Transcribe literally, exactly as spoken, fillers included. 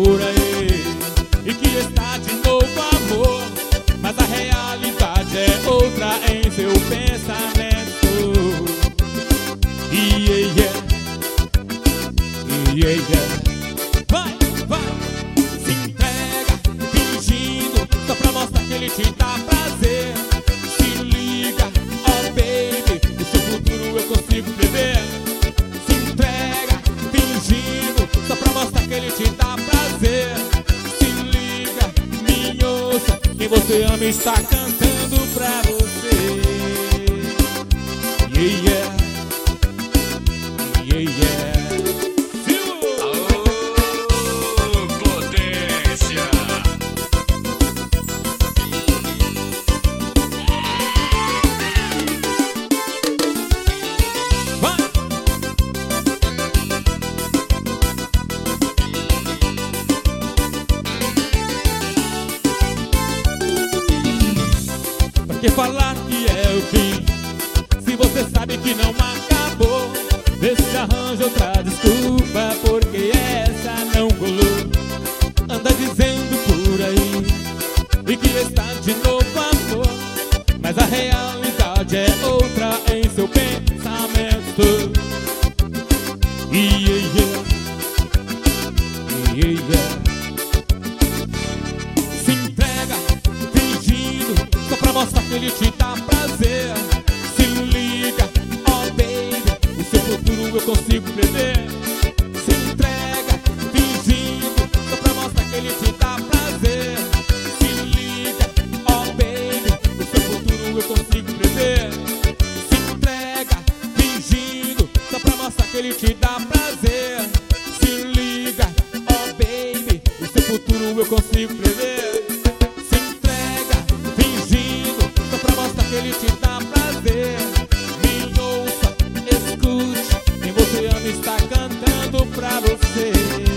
por aí e que está de novo amor, mas a realidade é outra em seu pensamento. Yeah, yeah. Yeah, yeah. Vai, vai. Se entrega, fingindo, só pra mostrar que ele te dá prazer. Se liga, oh baby, o seu futuro eu consigo prever. Se entrega, fingindo, só pra mostrar que ele te dá prazer. Se liga, me ouça, quem você ama está cantando pra você. Yeah, yeah. Yeah, yeah. Pra que falar que é o fim, se você sabe que não acabou? Vê se arranja outra desculpa, porque essa não colou. Anda dizendo por aí e que está de novo amor, mas a realidade é outra em seu pensamento. Yeah, yeah. Yeah, yeah. Se entrega, fingindo, só pra mostrar que ele te dá prazer. Se liga, oh baby, o seu futuro eu consigo prever. Se entrega, fingindo, só pra mostrar que ele te dá prazer. Se liga, oh baby, o seu futuro eu consigo prever. Se entrega, fingindo, só pra mostrar que ele te dá prazer. Se liga, oh baby, o seu futuro eu consigo prever. Se entrega, fingindo, só pra mostrar que ele te dá prazer. Me ouça, escute, quem você ama está cantando pra você.